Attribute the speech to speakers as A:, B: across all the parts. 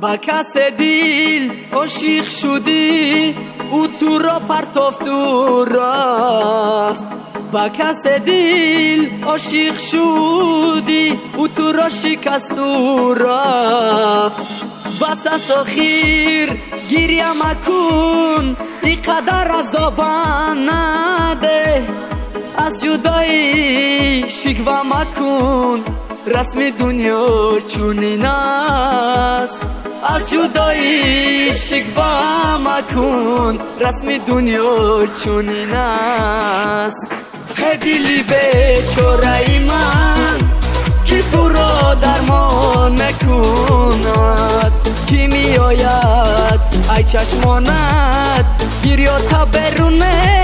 A: با کس دیل عاشق شدی او تو را پرتافت تو رفت. با کس دیل عاشق شدی او تو را شکست و رفت. بس از آخر گریه مکن ای قدر عذاب نده. از جدایی شکوه مکن رسم دنیا چونین است. از جدایی شکوه مکن رسم دنیا چونین است. دلی بیچاره من که تو را درمان نکند. کی می آید ای چشمانت گریه تا برون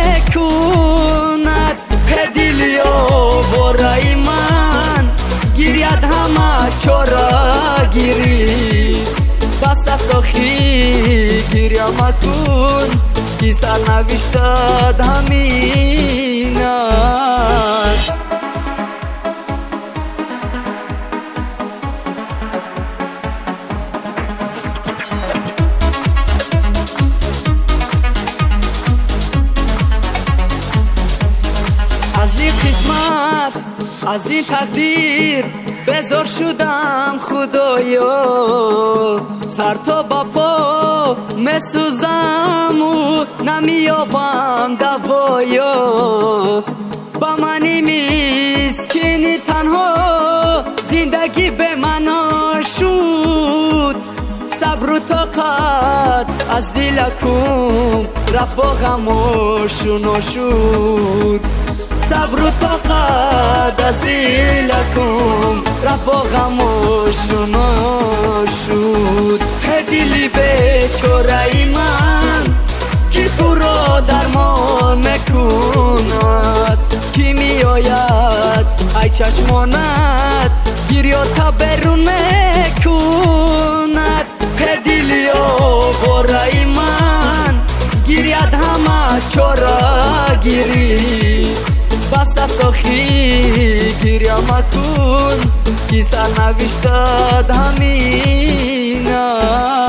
A: نکند. دلی آواره من گریت همه چاره گیری. بس از آخی گریه مکن که سرنوشتت همین است. از این قسمت از این تقدیر بزار شدم خدایا. سر تا با پا مسوزم و نمیابم دوایا. با منی مسکینی تنها زندگی به معنا شد. صبر و طاقت از دلکم رفت با غماشون شد. صبر و طاقت از دلکم رفت با غماشون شد. دلی بیچاره من که تو را درمان نکند. کی می آید ای چشمانت گریه تا برون نکند. دلی آواره من گریت همه چاره گیری. بس از آخی گریه مکن که سرنوشتت همین است.